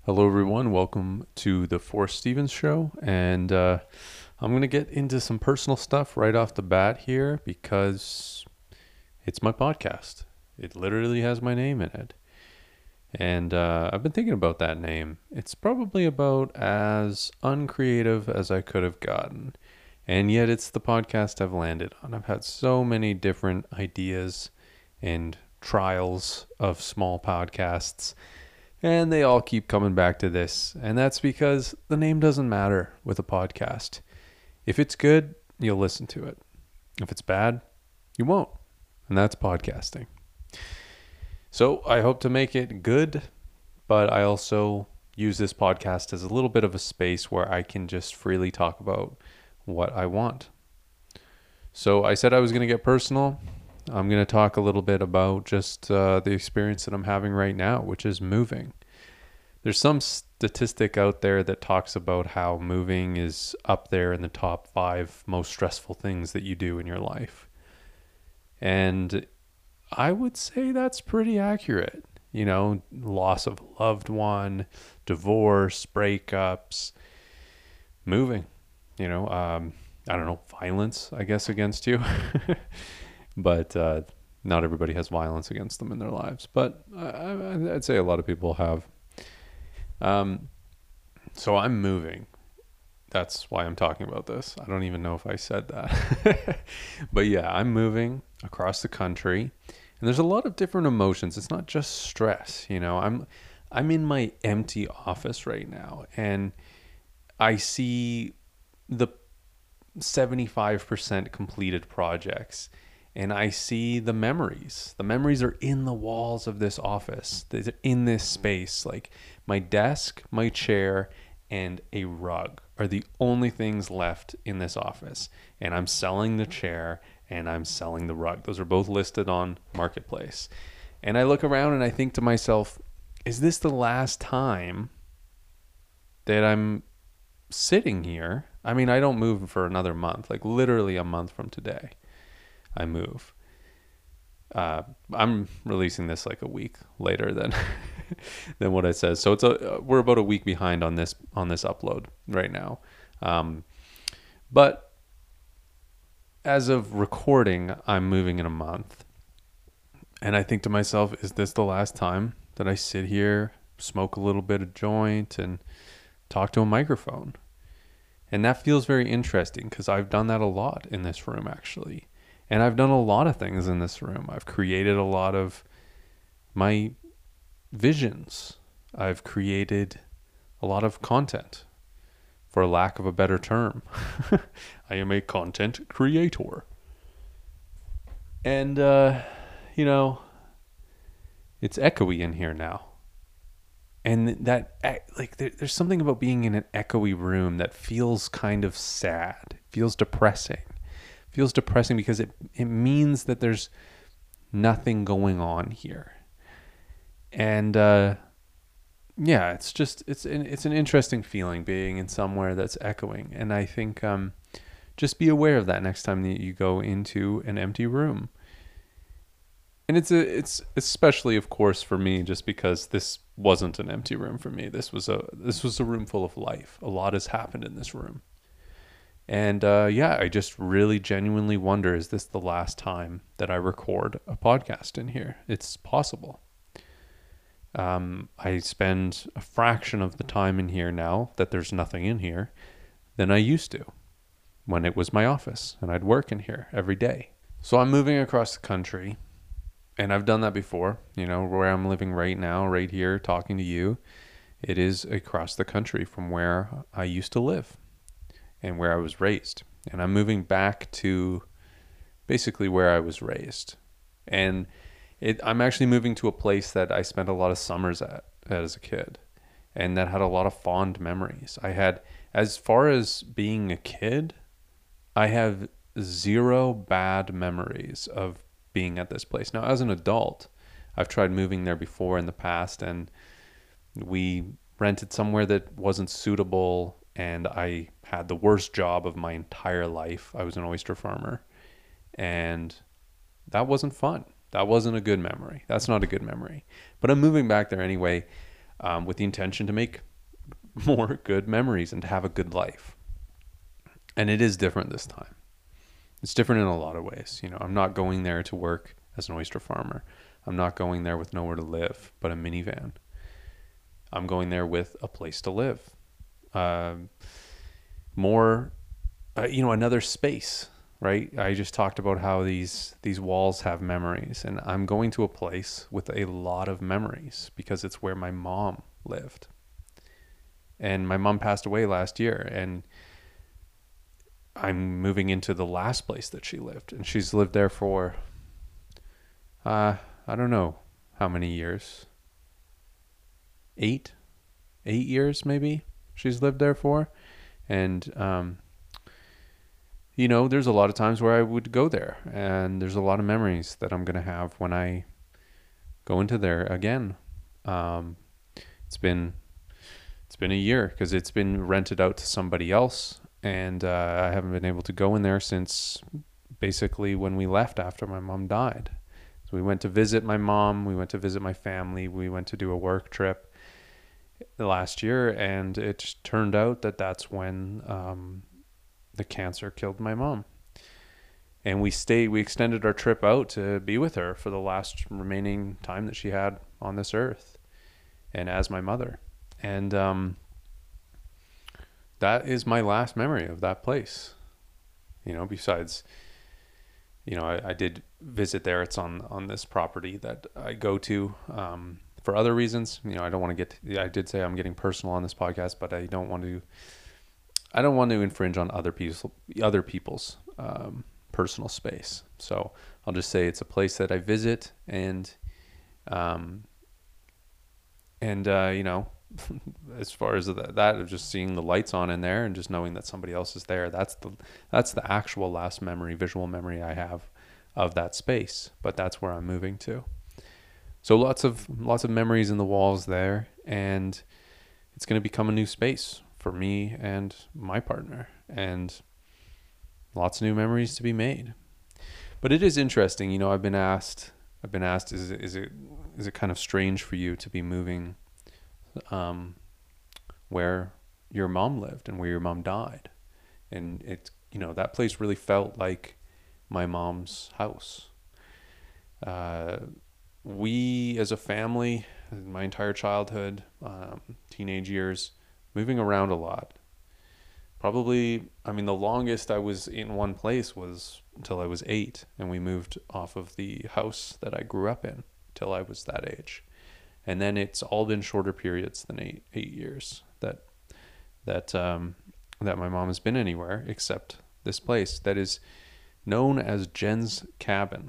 Hello, everyone. Welcome to the Forrest Stevens Show. And I'm going to get into some personal stuff right off the bat here because it's my podcast. It literally has my name in it. And I've been thinking about that name. It's probably about as uncreative as I could have gotten. And yet it's the podcast I've landed on. I've had so many different ideas and trials of small podcasts, and they all keep coming back to this. And that's because the name doesn't matter with a podcast. If it's good, you'll listen to it. If it's bad, you won't. And that's podcasting. So I hope to make it good, but I also use this podcast as a little bit of a space where I can just freely talk about what I want. So I said I was going to get personal. I'm going to talk a little bit about just the experience that I'm having right now, which is moving. There's some statistic out there that talks about how moving is up there in the top 5 most stressful things that you do in your life. And I would say that's pretty accurate. You know, loss of a loved one, divorce, breakups, moving, I don't know, violence, I guess, against you. But not everybody has violence against them in their lives. But I'd say a lot of people have. So I'm moving. That's why I'm talking about this. I don't even know if I said that. But yeah, I'm moving across the country. And there's a lot of different emotions. It's not just stress, I'm in my empty office right now, and I see the 75% completed projects, and I see the memories. The memories are in the walls of this office. They're in this space. Like my desk, my chair, and a rug are the only things left in this office. And I'm selling the chair and I'm selling the rug. Those are both listed on Marketplace. And I look around and I think to myself, is this the last time that I'm sitting here? I mean, I don't move for another month, like literally a month from today, I move. I'm releasing this like a week later than than what it says. So we're about a week behind on this upload right now. But as of recording, I'm moving in a month. And I think to myself, is this the last time that I sit here, smoke a little bit of joint, and talk to a microphone? And that feels very interesting because I've done that a lot in this room, actually. And I've done a lot of things in this room. I've created a lot of my visions. I've created a lot of content, for lack of a better term. I am a content creator. And, it's echoey in here now. And that, like, there's something about being in an echoey room that feels kind of sad, feels depressing. Feels depressing because it means that there's nothing going on here. And yeah, it's an interesting feeling being in somewhere that's echoing. And I think just be aware of that next time that you go into an empty room. And it's especially, of course, for me, just because this wasn't an empty room for me. This was a room full of life. A lot has happened in this room. And yeah, I just really genuinely wonder, is this the last time that I record a podcast in here? It's possible. I spend a fraction of the time in here now that there's nothing in here than I used to when it was my office and I'd work in here every day. So I'm moving across the country, and I've done that before, where I'm living right now, right here, talking to you. It is across the country from where I used to live and where I was raised. And I'm moving back to basically where I was raised. And I'm actually moving to a place that I spent a lot of summers at as a kid, and that had a lot of fond memories. As far as being a kid, I have zero bad memories of being at this place. Now, as an adult, I've tried moving there before in the past, and we rented somewhere that wasn't suitable, and I had the worst job of my entire life. I was an oyster farmer, and that wasn't fun. That wasn't a good memory. That's not a good memory. But I'm moving back there anyway. with the intention to make more good memories and to have a good life. And it is different this time. It's different in a lot of ways. I'm not going there to work as an oyster farmer. I'm not going there with nowhere to live but a minivan. I'm going there with a place to live. Another space, right? I just talked about how these walls have memories, and I'm going to a place with a lot of memories because it's where my mom lived. And my mom passed away last year, and I'm moving into the last place that she lived, and she's lived there for, I don't know how many years. 8 years maybe she's lived there for. And, there's a lot of times where I would go there, and there's a lot of memories that I'm going to have when I go into there again. It's been a year because it's been rented out to somebody else. And I haven't been able to go in there since basically when we left after my mom died. So we went to visit my mom. We went to visit my family. We went to do a work trip last year. And it just turned out that that's when the cancer killed my mom. And we extended our trip out to be with her for the last remaining time that she had on this earth and as my mother. And that is my last memory of that place. Besides, I did visit there. It's on this property that I go to for other reasons. I don't want to I did say I'm getting personal on this podcast, but I don't want to infringe on other people's personal space. So I'll just say it's a place that I visit, and as far as that of just seeing the lights on in there and just knowing that somebody else is there, that's the actual last visual memory I have of that space. But that's where I'm moving to. So lots of memories in the walls there, and it's going to become a new space for me and my partner, and lots of new memories to be made. But it is interesting, I've been asked, is it kind of strange for you to be moving where your mom lived and where your mom died? And it's, that place really felt like my mom's house. We as a family, my entire childhood, teenage years, moving around a lot. Probably, the longest I was in one place was until I was 8, and we moved off of the house that I grew up in till I was that age. And then it's all been shorter periods than 8 years that my mom has been anywhere except this place that is known as Jen's Cabin.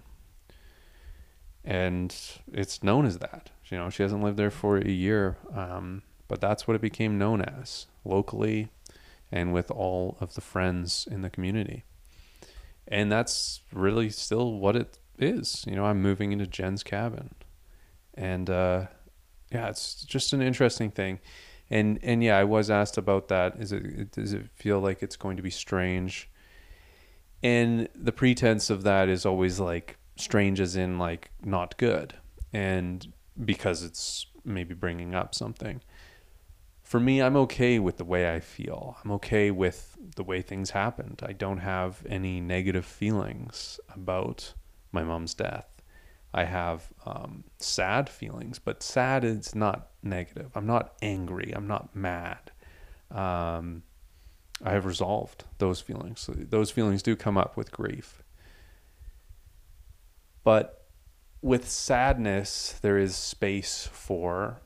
And it's known as that. She hasn't lived there for a year, but that's what it became known as locally and with all of the friends in the community. And that's really still what it is. I'm moving into Jen's Cabin. And it's just an interesting thing. And yeah, I was asked about that. Does it feel like it's going to be strange? And the pretense of that is always like strange as in like not good, and because it's maybe bringing up something. For me, I'm okay with the way I feel. I'm okay with the way things happened. I don't have any negative feelings about my mom's death. I have sad feelings, but sad is not negative. I'm not angry. I'm not mad. I have resolved those feelings. Those feelings do come up with grief. But with sadness, there is space for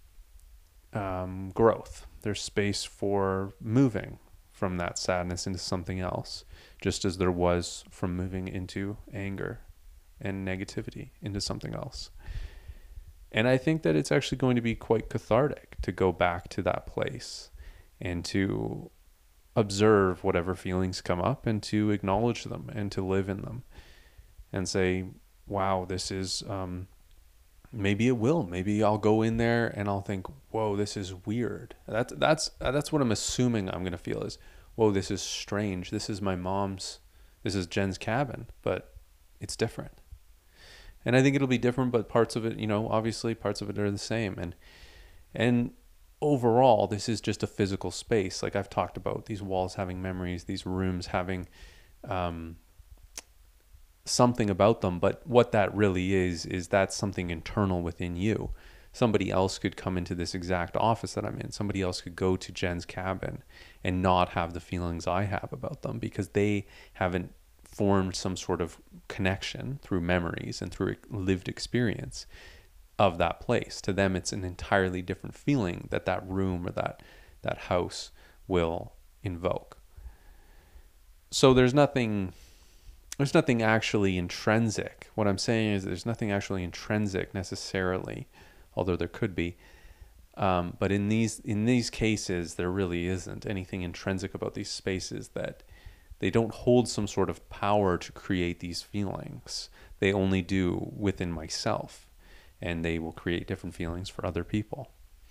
growth. There's space for moving from that sadness into something else, just as there was from moving into anger and negativity into something else. And I think that it's actually going to be quite cathartic to go back to that place and to observe whatever feelings come up and to acknowledge them and to live in them and say, wow, this is, maybe I'll go in there and I'll think, whoa, this is weird. That's what I'm assuming I'm going to feel is, whoa, this is strange. This is Jen's cabin, but it's different. And I think it'll be different, but parts of it, obviously parts of it are the same. And overall, this is just a physical space. Like I've talked about, these walls having memories, these rooms having um, something about them. But what that really is that's something internal within you. Somebody else could come into this exact office that I'm in. Somebody else could go to Jen's cabin and not have the feelings I have about them because they haven't formed some sort of connection through memories and through lived experience of that place. To them, it's an entirely different feeling that that room or that house will invoke. So there's nothing actually intrinsic. What I'm saying is there's nothing actually intrinsic necessarily, although there could be. But in these cases, there really isn't anything intrinsic about these spaces, that they don't hold some sort of power to create these feelings. They only do within myself, and they will create different feelings for other people.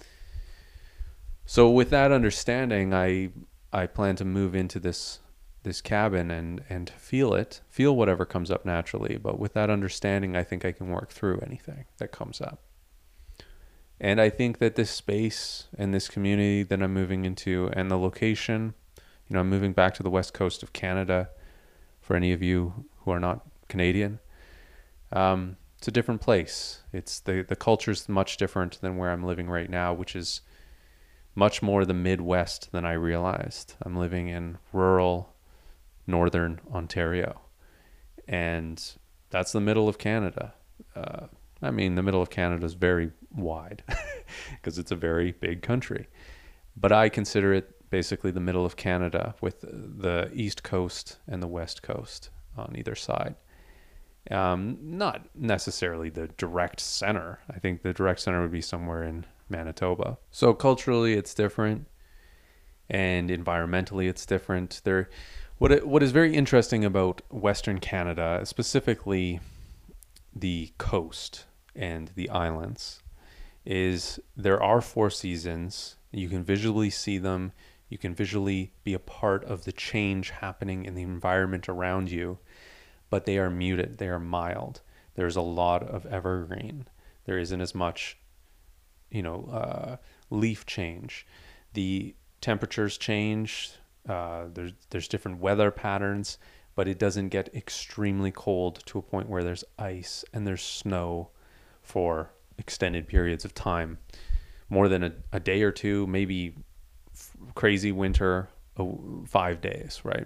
So with that understanding, I plan to move into this cabin and feel whatever comes up naturally. But with that understanding, I think I can work through anything that comes up. And I think that this space and this community that I'm moving into and the location, I'm moving back to the west coast of Canada. For any of you who are not Canadian, it's a different place. It's the culture's much different than where I'm living right now, which is much more the Midwest than I realized. I'm living in rural northern Ontario, and that's the middle of Canada. The middle of Canada is very wide because it's a very big country, but I consider it basically the middle of Canada with the East Coast and the West Coast on either side. Not necessarily the direct center. I think the direct center would be somewhere in Manitoba. So culturally, it's different, and environmentally, it's different. What is very interesting about Western Canada, specifically the coast and the islands, is there are 4 seasons. You can visually see them. You can visually be a part of the change happening in the environment around you, but they are muted. They are mild. There's a lot of evergreen. There isn't as much, leaf change. The temperatures change. There's different weather patterns, but it doesn't get extremely cold to a point where there's ice and there's snow for extended periods of time, more than a day or two, maybe crazy winter, 5 days, right?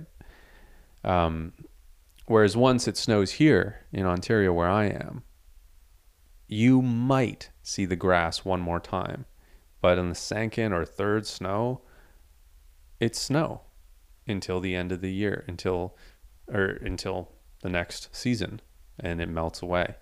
Whereas once it snows here in Ontario where I am, you might see the grass one more time, but on the second or third snow, it's snow until the end of the year, until the next season, and it melts away.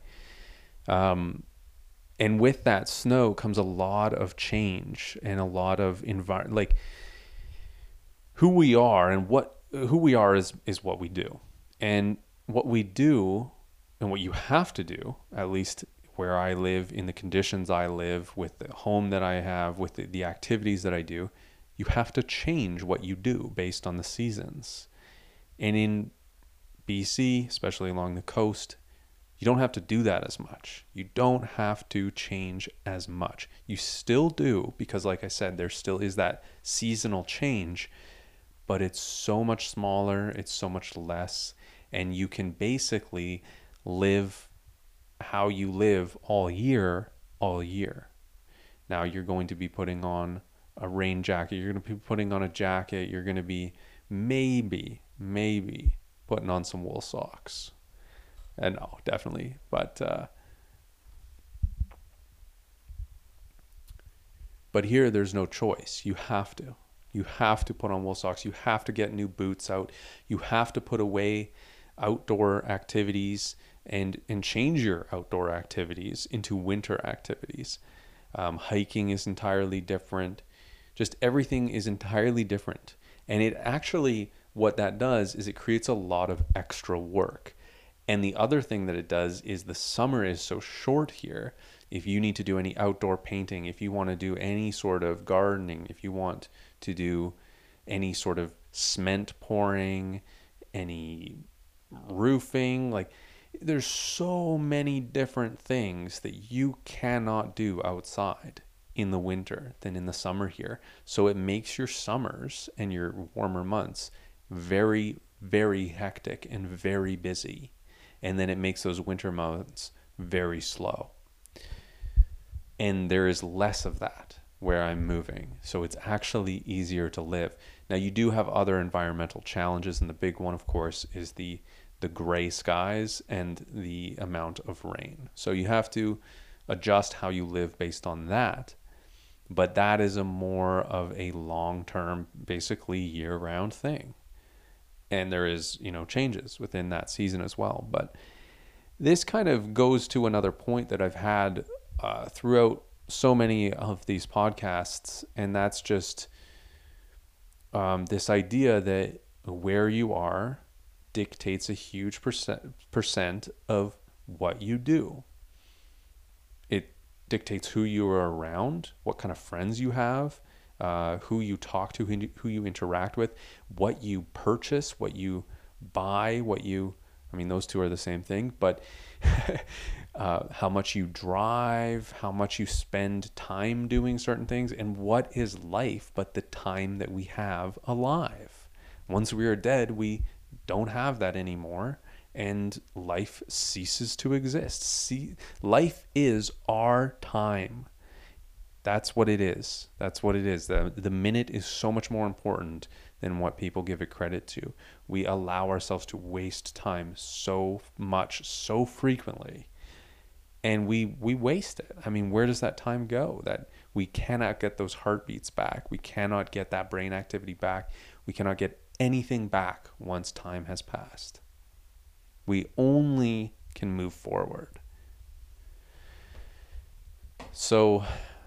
And with that snow comes a lot of change and a lot of like who we are, and who we are is what we do. And what we do and what you have to do, at least where I live, in the conditions I live, with the home that I have, with the activities that I do, you have to change what you do based on the seasons. And in BC, especially along the coast, you don't have to do that as much. You don't have to change as much. You still do, because like I said, there still is that seasonal change, but it's so much smaller, it's so much less, and you can basically live how you live all year. Now you're going to be putting on a rain jacket, you're going to be putting on a jacket, you're going to be maybe putting on some wool socks. And no, definitely. But here there's no choice. You have to. You have to put on wool socks. You have to get new boots out. You have to put away outdoor activities and change your outdoor activities into winter activities. Hiking is entirely different. Just everything is entirely different. And it actually, what that does is it creates a lot of extra work. And the other thing that it does is the summer is so short here. If you need to do any outdoor painting, if you want to do any sort of gardening, if you want to do any sort of cement pouring, any roofing, like there's so many different things that you cannot do outside. in the winter than in the summer here. So it makes your summers and your warmer months very, very hectic and very busy. And then it makes those winter months very slow. And there is less of that where I'm moving. So it's actually easier to live. Now, you do have other environmental challenges, and the big one, of course, is the gray skies and the amount of rain. So you have to adjust how you live based on that. But that is a more of a long-term, basically year-round thing. And there is, changes within that season as well. But this kind of goes to another point that I've had throughout so many of these podcasts, and that's just this idea that where you are dictates a huge percent of what you do. It dictates who you are around, what kind of friends you have, who you talk to, who you interact with, what you purchase, what you buy, those two are the same thing, but how much you drive, how much you spend time doing certain things, and what is life but the time that we have alive. Once we are dead, we don't have that anymore, and life ceases to exist. Life is our time. That's what it is. The minute is so much more important than what people give it credit to. We allow ourselves to waste time so much, so frequently, and we waste it. Where does that time go? That we cannot get those heartbeats back. We cannot get that brain activity back. We cannot get anything back once time has passed. We only can move forward. So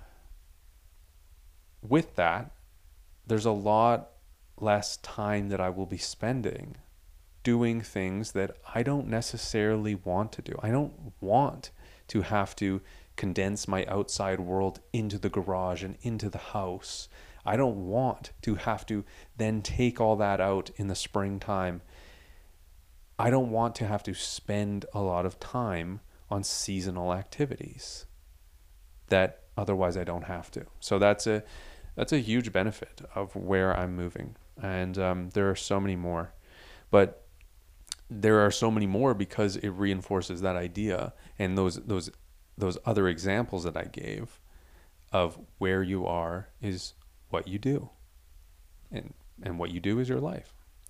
with that, there's a lot less time that I will be spending doing things that I don't necessarily want to do. I don't want to have to condense my outside world into the garage and into the house. I don't want to have to then take all that out in the springtime. I don't want to have to spend a lot of time on seasonal activities that otherwise I don't have to. So that's a huge benefit of where I'm moving. And there are so many more. But there are so many more because it reinforces that idea and those other examples that I gave of where you are is what you do. And what you do is your life.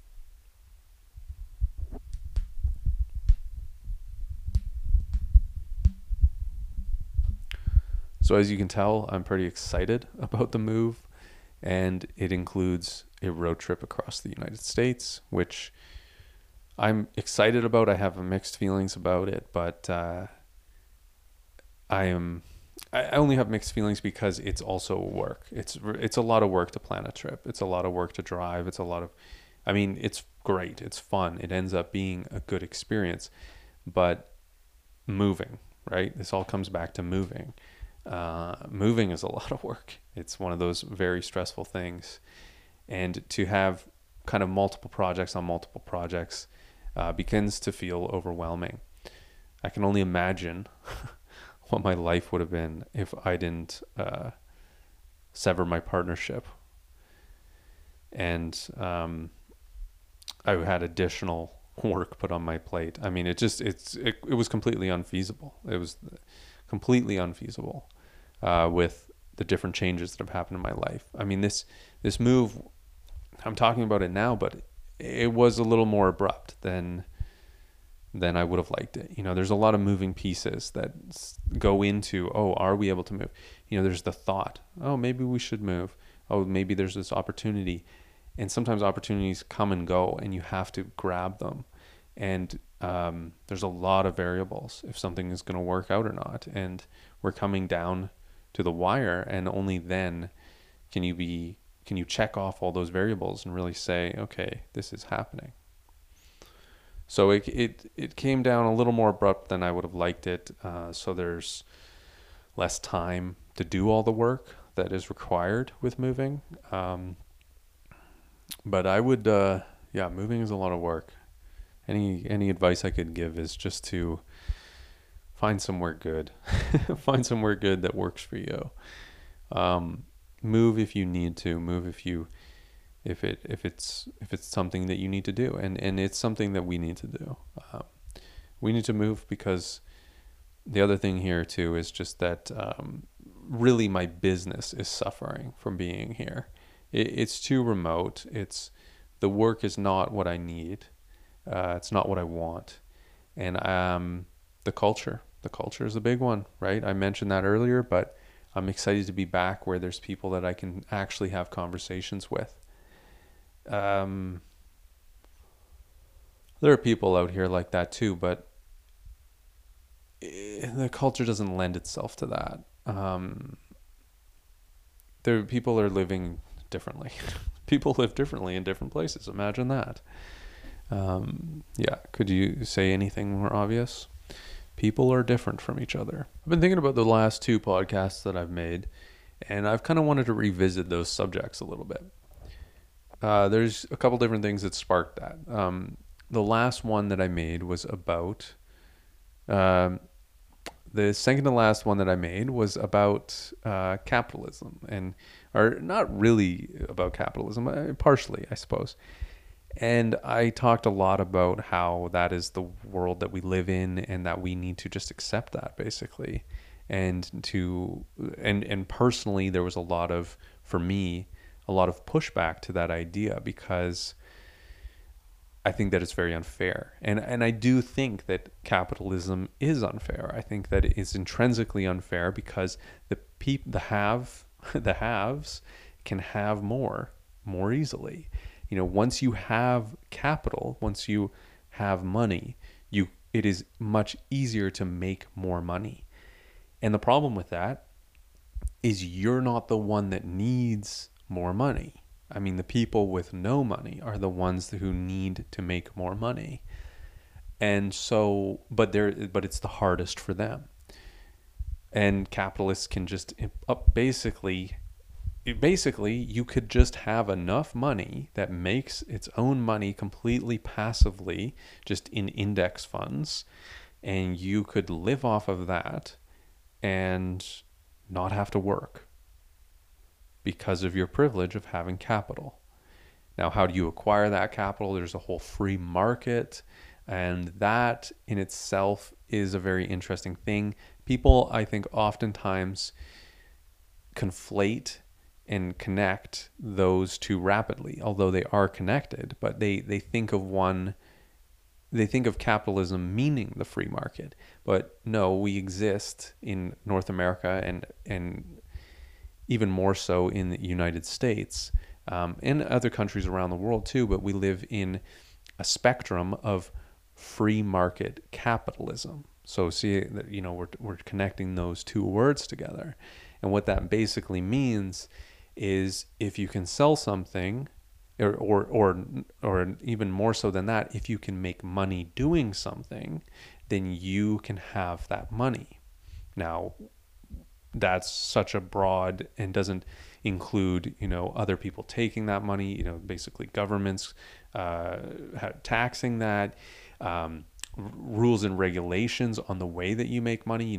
So as you can tell, I'm pretty excited about the move, and it includes a road trip across the United States, which I'm excited about. I have mixed feelings about it, but I only have mixed feelings because it's also work. It's a lot of work to plan a trip. It's a lot of work to drive. It's it's great. It's fun. It ends up being a good experience, but moving, right? This all comes back to moving. Moving is a lot of work. It's one of those very stressful things. And to have kind of multiple projects on multiple projects begins to feel overwhelming. I can only imagine what my life would have been if I didn't sever my partnership. And I had additional work put on my plate. It was completely unfeasible. It was completely unfeasible with the different changes that have happened in my life. This move, I'm talking about it now, but it was a little more abrupt than I would have liked it. There's a lot of moving pieces that go into, are we able to move? There's the thought, maybe we should move. Maybe there's this opportunity. And sometimes opportunities come and go and you have to grab them. And there's a lot of variables if something is going to work out or not. And we're coming down to the wire, and only then can you check off all those variables and really say, okay, this is happening. So it came down a little more abrupt than I would have liked it. So there's less time to do all the work that is required with moving. But I would, moving is a lot of work. Any advice I could give is just to find somewhere good. Find somewhere good that works for you. Move if you need to. Move if it's something that you need to do, and it's something that we need to do. We need to move because the other thing here too is just that really my business is suffering from being here. It's too remote. The work is not what I need. It's not what I want, and the culture. The culture is a big one, right? I mentioned that earlier, but I'm excited to be back where there's people that I can actually have conversations with. Um, there are people out here like that too, but the culture doesn't lend itself to that. People are living differently. People live differently in different places. Imagine that. Yeah, could you say anything more obvious? People are different from each other. I've been thinking about the last two podcasts that I've made, and I've kind of wanted to revisit those subjects a little bit. There's a couple different things that sparked that. The last one that I made was about the second to last one that I made was about capitalism, or not really about capitalism, partially, I suppose. And I talked a lot about how that is the world that we live in, and that we need to just accept that, basically. And personally, there was for me, a lot of pushback to that idea, because I think that it's very unfair. And I do think that capitalism is unfair. I think that it is intrinsically unfair because the haves can have more easily. Once you have capital, once you have money, it is much easier to make more money. And the problem with that is you're not the one that needs more money. I mean, the people with no money are the ones who need to make more money. And so, but it's the hardest for them. And capitalists can just basically, you could just have enough money that makes its own money completely passively, just in index funds, and you could live off of that and not have to work, because of your privilege of having capital. Now, how do you acquire that capital? There's a whole free market, and that in itself is a very interesting thing. People, I think, oftentimes conflate and connect those two rapidly, although they are connected, but they think of capitalism meaning the free market. But no, we exist in North America and even more so in the United States, and other countries around the world too, but we live in a spectrum of free market capitalism. So see that, we're connecting those two words together. And what that basically means is, if you can sell something, or even more so than that, if you can make money doing something, then you can have that money. Now, that's such a broad, and doesn't include, other people taking that money, basically governments taxing that, rules and regulations on the way that you make money.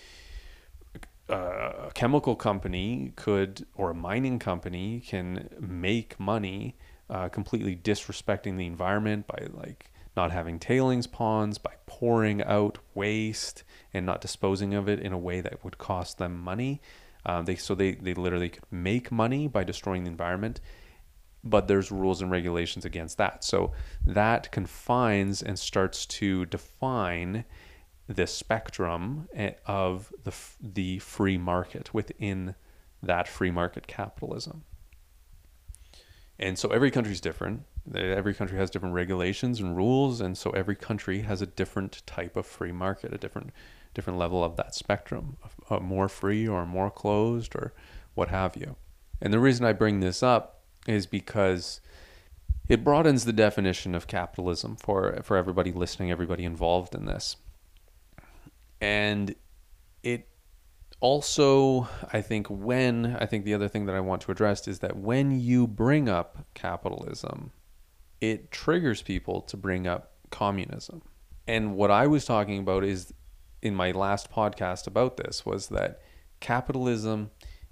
A chemical company or a mining company can make money completely disrespecting the environment by not having tailings ponds, by pouring out waste and not disposing of it in a way that would cost them money. They literally could make money by destroying the environment, but there's rules and regulations against that. So that confines and starts to define the spectrum of the free market within that free market capitalism. And so every country is different. Every country has different regulations and rules, and so every country has a different type of free market, a different level of that spectrum, more free or more closed or what have you. And the reason I bring this up is because it broadens the definition of capitalism for everybody listening, everybody involved in this. And it also, I think the other thing that I want to address is that when you bring up capitalism, it triggers people to bring up communism. And what I was talking about is, in my last podcast about this, was that capitalism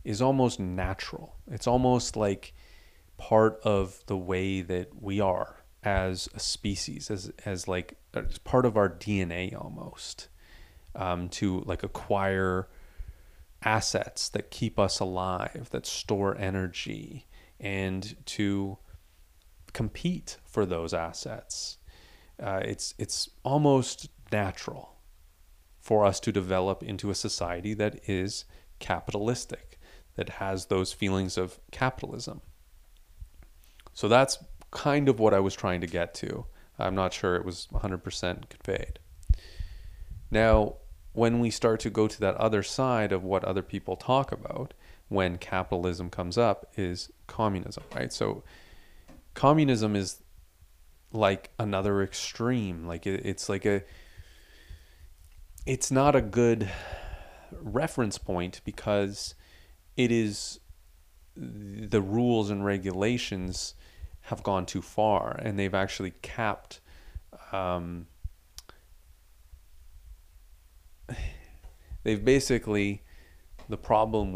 is almost natural. It's almost like part of the way that we are as a species, as like as part of our DNA almost, to like acquire assets that keep us alive, that store energy, and to compete for those assets. It's almost natural for us to develop into a society that is capitalistic, that has those feelings of capitalism. So that's kind of what I was trying to get to. I'm not sure it was 100% conveyed. Now, when we start to go to that other side of what other people talk about when capitalism comes up is communism, right? So communism is like another extreme. Like it's like it's not a good reference point because it is the rules and regulations have gone too far, and they've actually capped they've basically the problem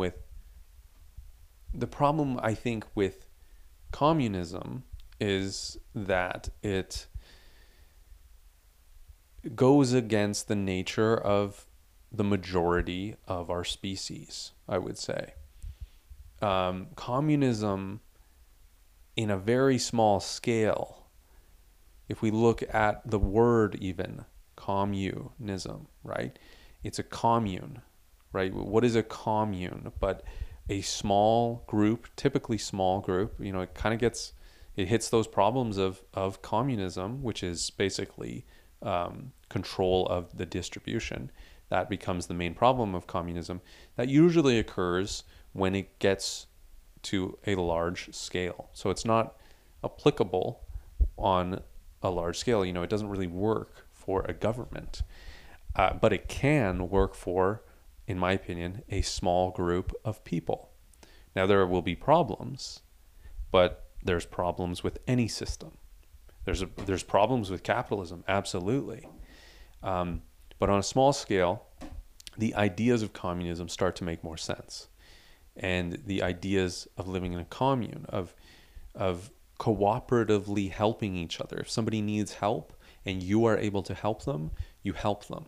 I think with communism is that it goes against the nature of the majority of our species, I would say. Communism in a very small scale, if we look at the word even, communism, right? It's a commune, right? What is a commune? But a small group, typically small group, it kind of it hits those problems of communism, which is basically control of the distribution. That becomes the main problem of communism. That usually occurs when it gets to a large scale. So it's not applicable on a large scale. It doesn't really work for a government, but it can work for, in my opinion, a small group of people. Now, there will be problems, but there's problems with any system. There's problems with capitalism, absolutely. But on a small scale, the ideas of communism start to make more sense. And the ideas of living in a commune, of cooperatively helping each other. If somebody needs help and you are able to help them, you help them.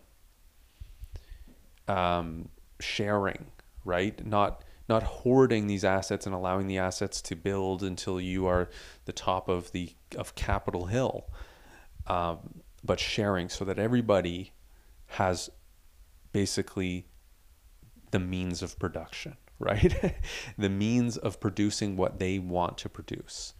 Sharing, right? Not hoarding these assets and allowing the assets to build until you are the top of Capitol Hill, but sharing so that everybody has basically the means of production, right? The means of producing what they want to produce.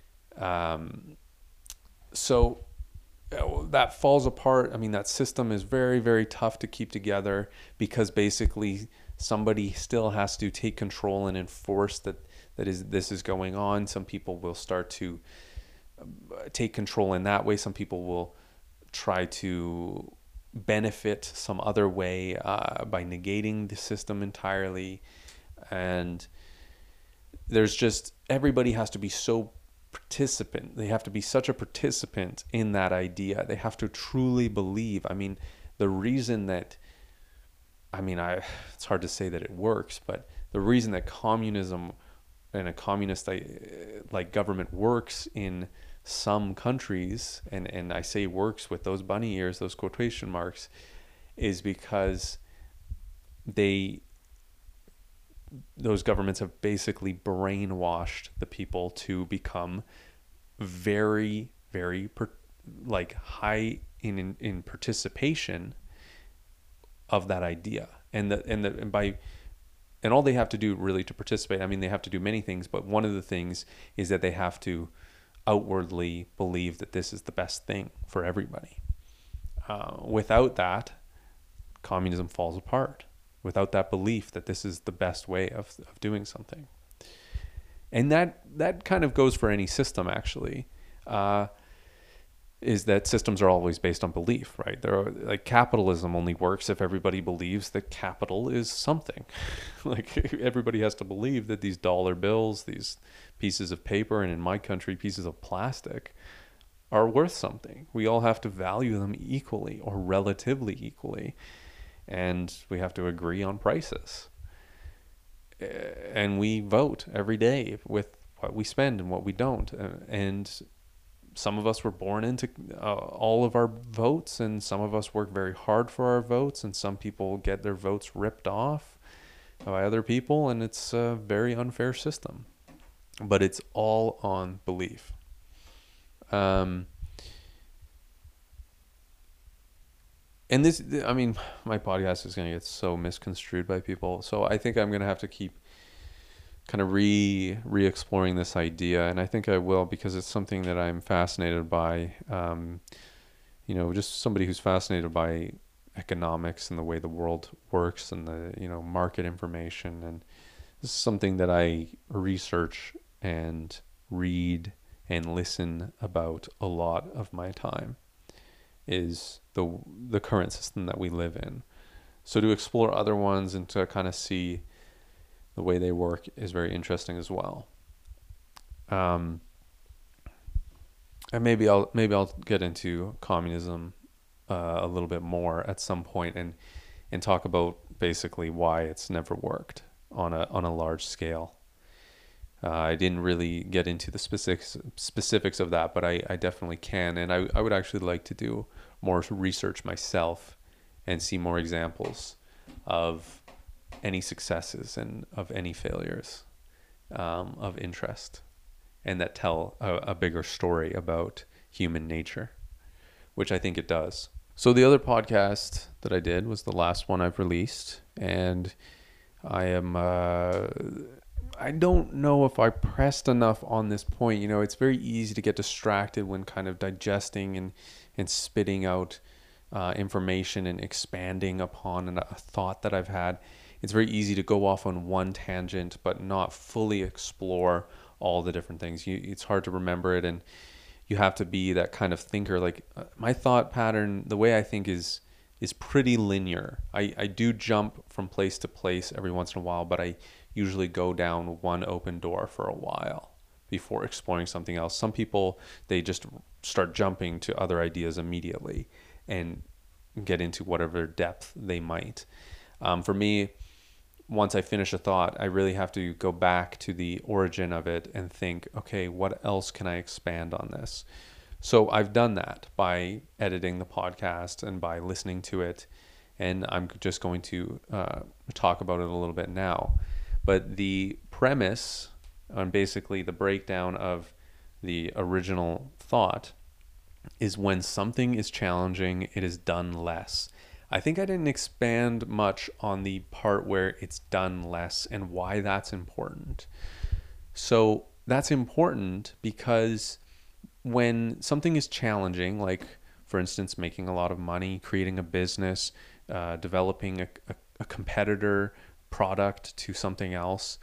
So that falls apart. I mean, that system is very, very tough to keep together because basically somebody still has to take control and enforce this is going on. Some people will start to take control in that way. Some people will try to benefit some other way by negating the system entirely. And there's just, everybody has to be so participant. They have to be such a participant in that idea. They have to truly believe. I mean, the reason that, it's hard to say that it works, but the reason that communism and a communist like government works in some countries, and I say works with those bunny ears, those quotation marks, is because those governments have basically brainwashed the people to become very, very high in participation of that idea, and all they have to do really to participate. I mean, they have to do many things, but one of the things is that they have to outwardly believe that this is the best thing for everybody. Without that, communism falls apart. Without that belief that this is the best way of doing something. And that kind of goes for any system, actually, is that systems are always based on belief, right? Capitalism only works if everybody believes that capital is something. Like, everybody has to believe that these dollar bills, these pieces of paper, and in my country, pieces of plastic, are worth something. We all have to value them equally or relatively equally. And we have to agree on prices. and we vote every day with what we spend and what we don't. And some of us were born into all of our votes, and some of us work very hard for our votes, and some people get their votes ripped off by other people, and it's a very unfair system. But it's all on belief. And this, I mean, my podcast is going to get so misconstrued by people. So I think I'm going to have to keep kind of re-exploring this idea. And I think I will, because it's something that I'm fascinated by. Just somebody who's fascinated by economics and the way the world works and the, market information. And this is something that I research and read and listen about a lot of my time, is the current system that we live in. So to explore other ones and to kind of see the way they work is very interesting as well. And maybe I'll get into communism a little bit more at some point and talk about basically why it's never worked on a large scale. I didn't really get into the specifics of that, but I definitely can. And I would actually like to do more research myself and see more examples of any successes and of any failures of interest, and that tell a bigger story about human nature, which I think it does. So the other podcast that I did was the last one I've released, and I don't know if I pressed enough on this point. It's very easy to get distracted when kind of digesting and spitting out information and expanding upon a thought that I've had. It's very easy to go off on one tangent but not fully explore all the different things. It's hard to remember it, and you have to be that kind of thinker. Like my thought pattern, the way I think is pretty linear. I do jump from place to place every once in a while, but I usually go down one open door for a while before exploring something else. Some people, they just start jumping to other ideas immediately and get into whatever depth they might. For me, once I finish a thought, I really have to go back to the origin of it and think, okay, what else can I expand on this? So I've done that by editing the podcast and by listening to it, and I'm just going to talk about it a little bit now. But the premise on basically the breakdown of the original thought is when something is challenging, it is done less. I think I didn't expand much on the part where it's done less and why that's important. So that's important because when something is challenging, like for instance, making a lot of money, creating a business, developing a competitor product to something else,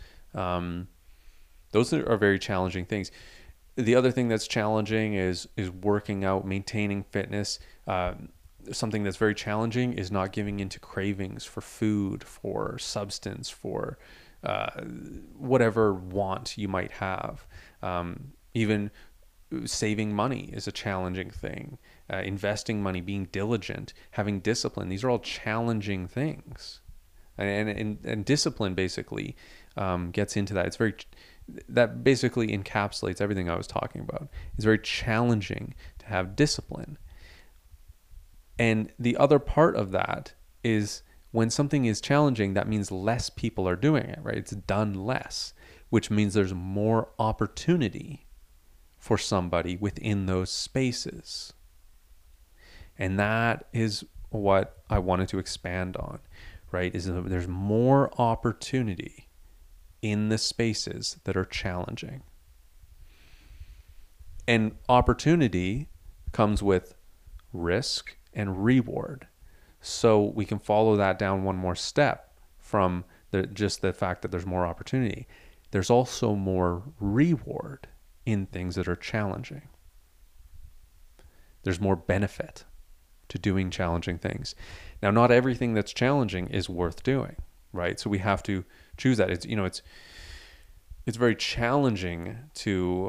those are very challenging things. The other thing that's challenging is working out, maintaining fitness. Something that's very challenging is not giving into cravings for food, for substance, for whatever want you might have. Even saving money is a challenging thing. Investing money, being diligent, having discipline. These are all challenging things. And discipline basically gets into that. That basically encapsulates everything I was talking about. It's very challenging to have discipline. And the other part of that is when something is challenging, that means less people are doing it, right? It's done less, which means there's more opportunity for somebody within those spaces. And that is what I wanted to expand on, right? Is that there's more opportunity in the spaces that are challenging. And opportunity comes with risk and reward. So we can follow that down one more step from just the fact that there's more opportunity. There's also more reward in things that are challenging. There's more benefit to doing challenging things. Now, not everything that's challenging is worth doing, right? So we have to choose that. It's very challenging to,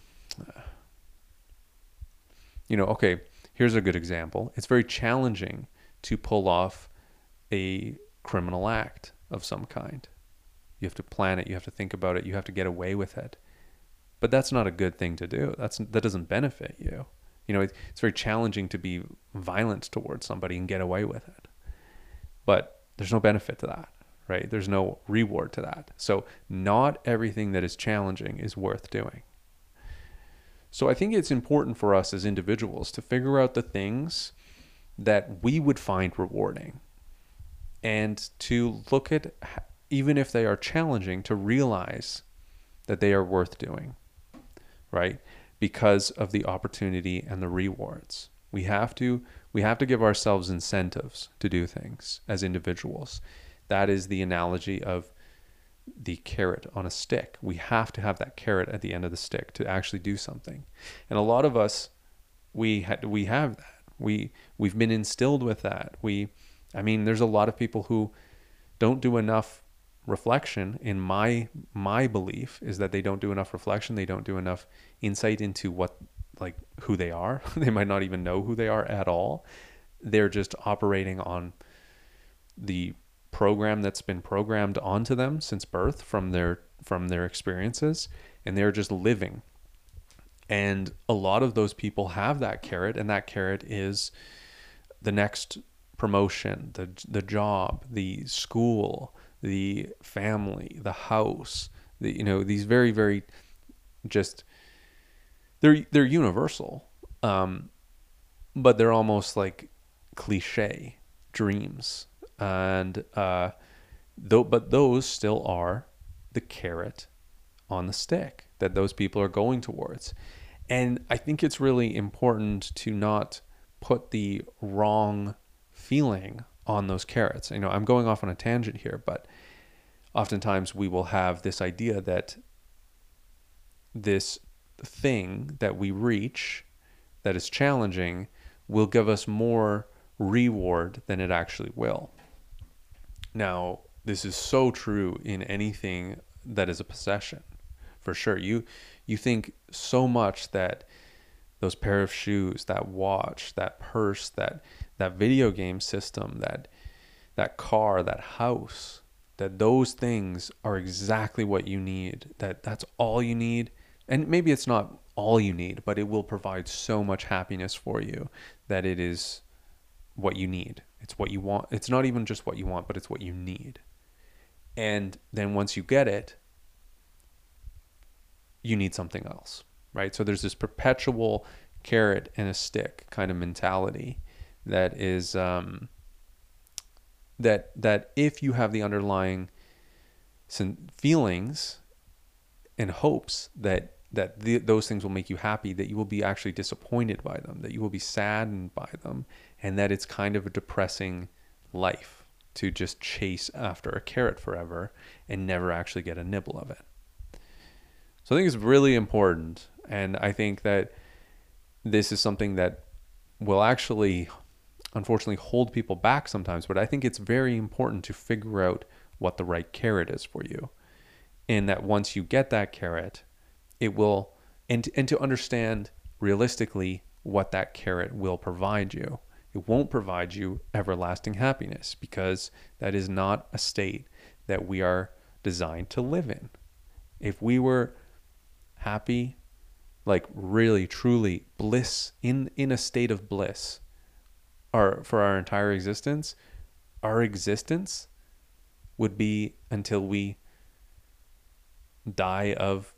okay, here's a good example. It's very challenging to pull off a criminal act of some kind. You have to plan it. You have to think about it. You have to get away with it. But that's not a good thing to do. That doesn't benefit you. You know, it's very challenging to be violent towards somebody and get away with it. But there's no benefit to that, right? There's no reward to that. So not everything that is challenging is worth doing. So I think it's important for us as individuals to figure out the things that we would find rewarding and to look at, even if they are challenging, to realize that they are worth doing, right? Because of the opportunity and the rewards. We have to give ourselves incentives to do things as individuals. That is the analogy of the carrot on a stick. We have to have that carrot at the end of the stick to actually do something. And a lot of us, we have that. We've been instilled with that. There's a lot of people who don't do enough reflection. In my belief is that they don't do enough reflection. They don't do enough insight into who they are. They might not even know who they are at all. They're just operating on the program that's been programmed onto them since birth from their experiences, and they're just living. And a lot of those people have that carrot, and that carrot is the next promotion, the job, the school, the family, the house, these very, very just they're universal, but they're almost like cliche dreams. And but those still are the carrot on the stick that those people are going towards. And I think it's really important to not put the wrong feeling on those carrots. I'm going off on a tangent here, but oftentimes we will have this idea that this thing that we reach that is challenging will give us more reward than it actually will. Now, this is so true in anything that is a possession, for sure. You think so much that those pair of shoes, that watch, that purse, that video game system, that car, that house, that those things are exactly what you need, that's all you need. And maybe it's not all you need, but it will provide so much happiness for you that it is what you need. It's what you want. It's not even just what you want, but it's what you need. And then once you get it, you need something else, right? So there's this perpetual carrot and a stick kind of mentality that is that if you have the underlying feelings and hopes that those things will make you happy, that you will be actually disappointed by them, that you will be saddened by them, and that it's kind of a depressing life to just chase after a carrot forever and never actually get a nibble of it. So I think it's really important, and I think that this is something that will actually, unfortunately, hold people back sometimes, but I think it's very important to figure out what the right carrot is for you. And that once you get that carrot, it will, and to understand realistically what that carrot will provide you. It won't provide you everlasting happiness, because that is not a state that we are designed to live in. If we were happy, like really, truly bliss, in a state of bliss, for our entire existence, our existence would be until we die of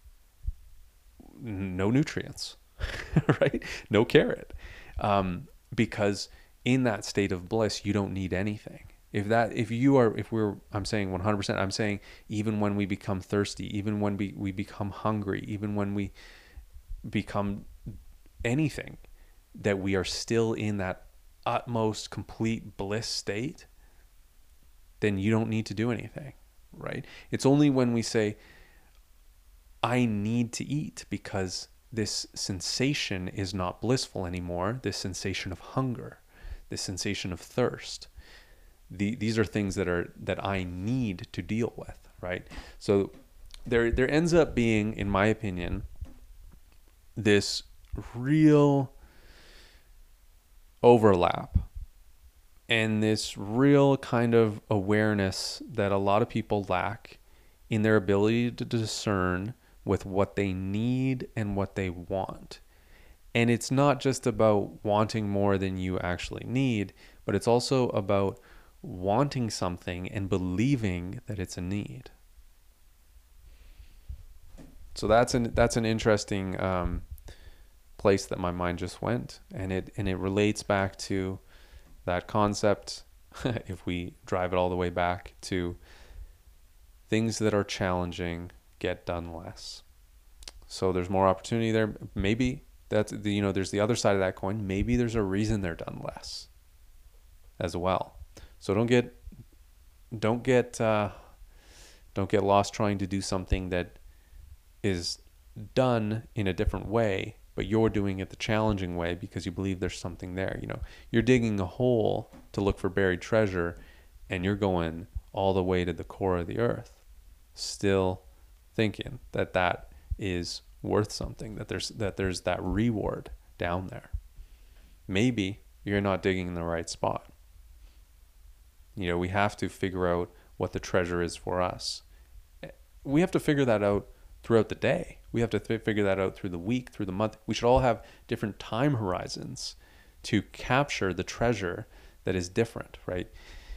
no nutrients, right? No carrot. Because in that state of bliss, you don't need anything. I'm saying 100%, I'm saying even when we become thirsty, even when we become hungry, even when we become anything, that we are still in that utmost complete bliss state, then you don't need to do anything, right? It's only when we say, I need to eat because this sensation is not blissful anymore, this sensation of hunger, this sensation of thirst. These are things that I need to deal with, right? So there ends up being, in my opinion, this real overlap and this real kind of awareness that a lot of people lack in their ability to discern with what they need and what they want. And it's not just about wanting more than you actually need, but it's also about wanting something and believing that it's a need. So that's an interesting place that my mind just went, and it relates back to that concept. If we drive it all the way back to things that are challenging get done less. So there's more opportunity there. Maybe that's there's the other side of that coin. Maybe there's a reason they're done less as well. So don't get lost trying to do something that is done in a different way, but you're doing it the challenging way because you believe there's something there. You're digging a hole to look for buried treasure, and you're going all the way to the core of the earth, still thinking that is worth something, that there's that reward down there. Maybe you're not digging in the right spot. We have to figure out what the treasure is for us. We have to figure that out throughout the day. We have to figure that out through the week, through the month. We should all have different time horizons to capture the treasure that is different, right?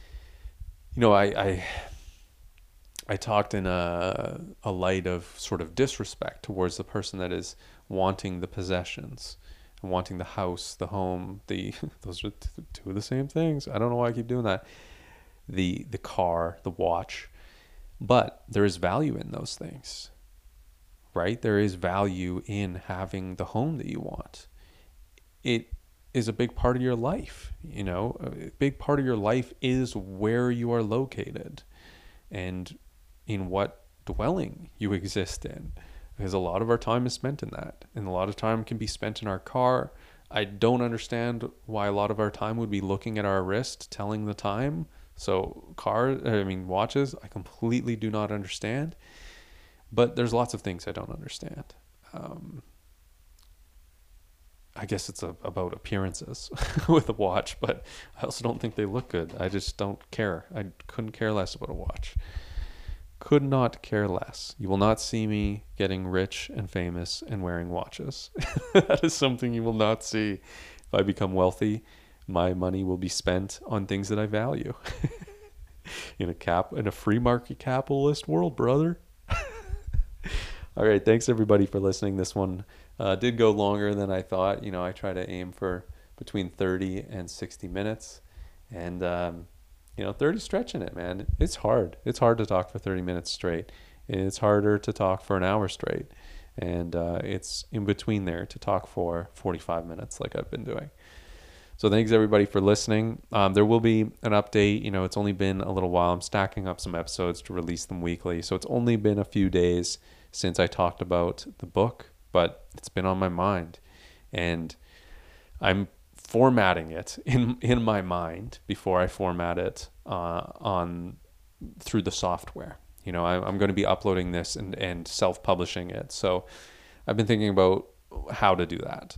I talked in a light of sort of disrespect towards the person that is wanting the possessions, wanting the house, the home, those are two of the same things. I don't know why I keep doing that. The car, the watch, but there is value in those things, right? There is value in having the home that you want. It is a big part of your life. A big part of your life is where you are located and in what dwelling you exist in, because a lot of our time is spent in that, and a lot of time can be spent in our car. I don't understand why a lot of our time would be looking at our wrist telling the time. So watches, I completely do not understand, but there's lots of things I don't understand. I guess it's about appearances with a watch, but I also don't think they look good. I just don't care. I couldn't care less about a watch. Could not care less. You will not see me getting rich and famous and wearing watches. That is something you will not see. If I become wealthy, my money will be spent on things that I value. In a free market capitalist world, brother. All right, thanks everybody for listening. This one did go longer than I thought. I try to aim for between 30 and 60 minutes, and 30 stretching it, man. It's hard. It's hard to talk for 30 minutes straight. It's harder to talk for an hour straight, and it's in between there to talk for 45 minutes like I've been doing. So thanks everybody for listening. There will be an update. It's only been a little while. I'm stacking up some episodes to release them weekly. So it's only been a few days since I talked about the book, but it's been on my mind, and I'm formatting it in my mind before I format it through the software. I'm going to be uploading this and self-publishing it. So I've been thinking about how to do that.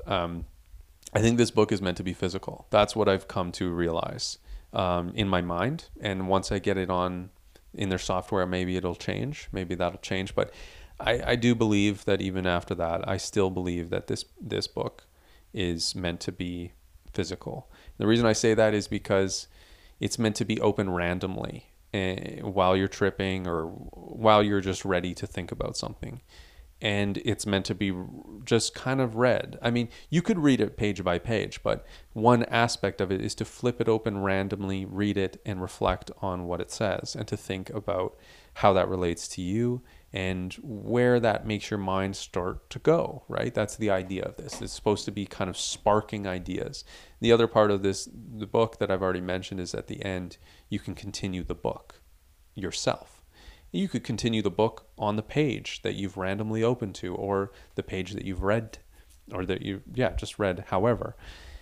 I think this book is meant to be physical. That's what I've come to realize in my mind. And once I get it on in their software, maybe it'll change. Maybe that'll change. But I do believe that even after that, I still believe that this book is meant to be physical. The reason I say that is because it's meant to be open randomly while you're tripping or while you're just ready to think about something. And it's meant to be just kind of read. I mean, you could read it page by page, but one aspect of it is to flip it open randomly, read it, and reflect on what it says, and to think about how that relates to you and where that makes your mind start to go, right? That's the idea of this. It's supposed to be kind of sparking ideas. The other part of the book that I've already mentioned, is at the end, you can continue the book yourself. You could continue the book on the page that you've randomly opened to, or the page that you've read, or that just read, however.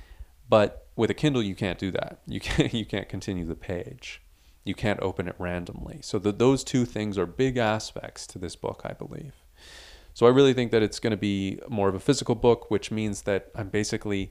But with a Kindle, you can't do that. You can't continue the page. You can't open it randomly. So those two things are big aspects to this book, I believe. So I really think that it's going to be more of a physical book, which means that I'm basically,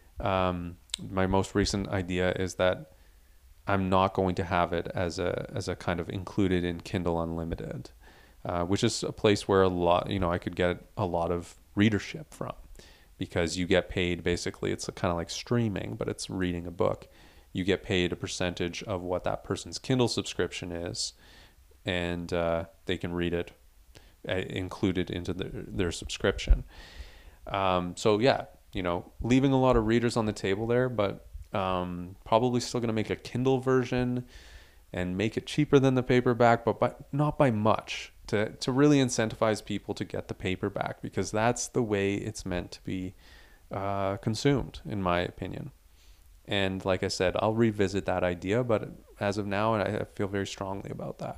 my most recent idea is that I'm not going to have it as a kind of included in Kindle Unlimited. which is a place where a lot, I could get a lot of readership from, because you get paid basically. It's kind of like streaming, but it's reading a book. You get paid a percentage of what that person's Kindle subscription is, and they can read it included into their subscription. So yeah, leaving a lot of readers on the table there, but probably still going to make a Kindle version and make it cheaper than the paperback, but not by much, to really incentivize people to get the paperback, because that's the way it's meant to be consumed, in my opinion. And like I said, I'll revisit that idea, but as of now, I feel very strongly about that.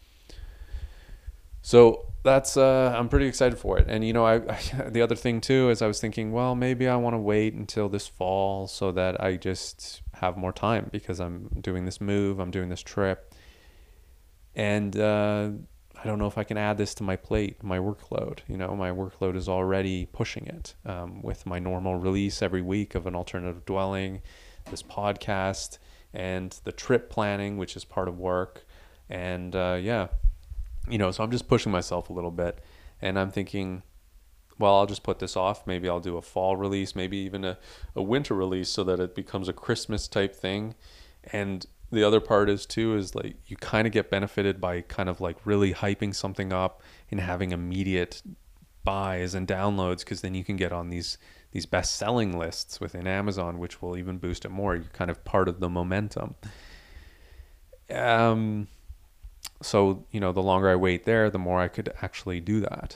So that's I'm pretty excited for it. And I the other thing too is I was thinking, well, maybe I want to wait until this fall so that I just have more time, because I'm doing this move, I'm doing this trip, and I don't know if I can add this to my plate, my workload. My workload is already pushing it, with my normal release every week of An Alternative Dwelling, this podcast, and the trip planning, which is part of work. And yeah. So I'm just pushing myself a little bit, and I'm thinking, well, I'll just put this off. Maybe I'll do a fall release, maybe even a winter release, so that it becomes a Christmas type thing. And the other part is like, you kind of get benefited by kind of like really hyping something up and having immediate buys and downloads, because then you can get on these best-selling lists within Amazon, which will even boost it more. You're kind of part of the momentum. So, the longer I wait there, the more I could actually do that.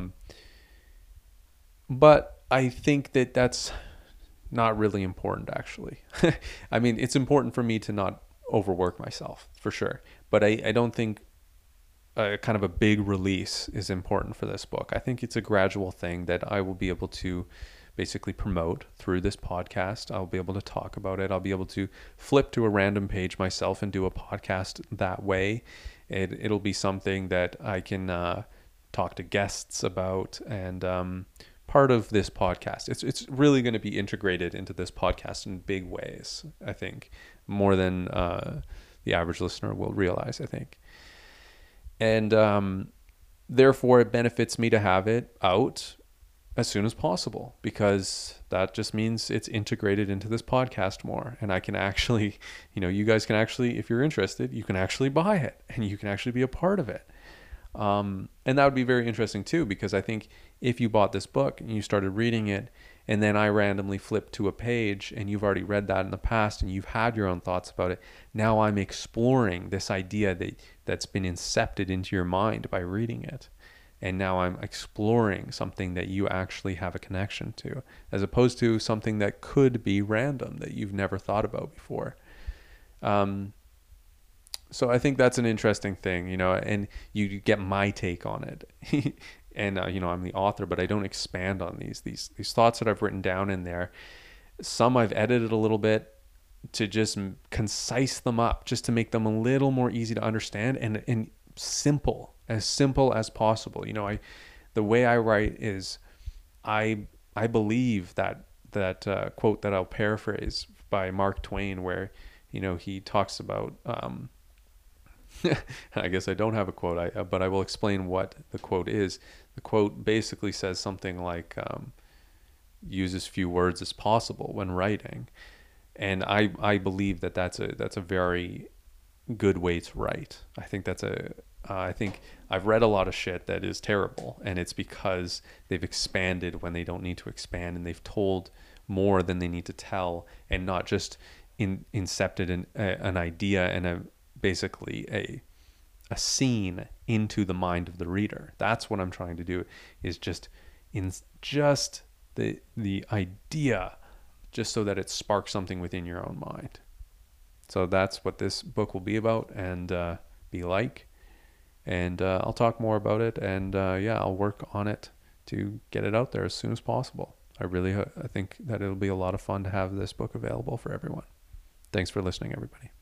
But I think that that's not really important, actually. I mean, it's important for me to not overwork myself, for sure. But I don't think kind of a big release is important for this book. I think it's a gradual thing that I will be able to basically promote through this podcast. I'll be able to talk about it. I'll be able to flip to a random page myself and do a podcast that way. It'll be something that I can talk to guests about, and part of this podcast. It's really going to be integrated into this podcast in big ways, I think, more than the average listener will realize, I think. And therefore, it benefits me to have it out as soon as possible, because that just means it's integrated into this podcast more, and I can actually, you guys can actually, if you're interested, you can actually buy it and you can actually be a part of it. And that would be very interesting too, because I think if you bought this book and you started reading it, and then I randomly flipped to a page and you've already read that in the past and you've had your own thoughts about it, now I'm exploring this idea that's been incepted into your mind by reading it. And now I'm exploring something that you actually have a connection to, as opposed to something that could be random that you've never thought about before. So I think that's an interesting thing, and you get my take on it. And, I'm the author, but I don't expand on these thoughts that I've written down in there. Some I've edited a little bit to just concise them up, just to make them a little more easy to understand and simple as possible. The way I write is, I believe that quote that I'll paraphrase by Mark Twain, where he talks about I guess I don't have a quote, but I will explain what the quote is. The quote basically says something like, use as few words as possible when writing, and I believe that that's a very good way to write. I think I think I've read a lot of shit that is terrible, and it's because they've expanded when they don't need to expand, and they've told more than they need to tell, and not just incepted an idea and basically a scene into the mind of the reader. That's what I'm trying to do, is just the idea, just so that it sparks something within your own mind. So that's what this book will be about and be like. And I'll talk more about it, and I'll work on it to get it out there as soon as possible. I think that it'll be a lot of fun to have this book available for everyone. Thanks for listening, everybody.